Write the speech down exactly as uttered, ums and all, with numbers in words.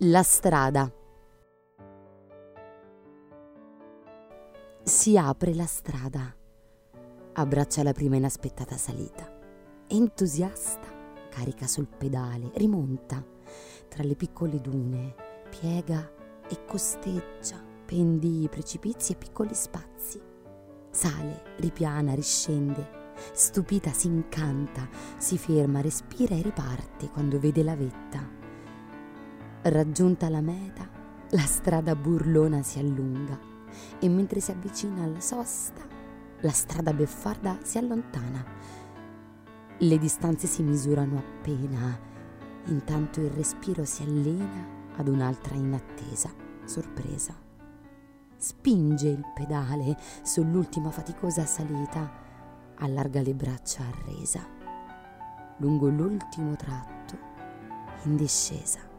La strada. Si apre la strada, abbraccia la prima inaspettata salita. Entusiasta, carica sul pedale, rimonta tra le piccole dune, piega e costeggia, pendi, precipizi e piccoli spazi. Sale, ripiana, riscende. Stupita si incanta, si ferma, respira e riparte quando vede la vetta. Raggiunta la meta, la strada burlona si allunga e mentre si avvicina alla sosta, la strada beffarda si allontana. Le distanze si misurano appena, intanto il respiro si allena ad un'altra inattesa sorpresa. Spinge il pedale sull'ultima faticosa salita, allarga le braccia arresa. Lungo l'ultimo tratto, in discesa.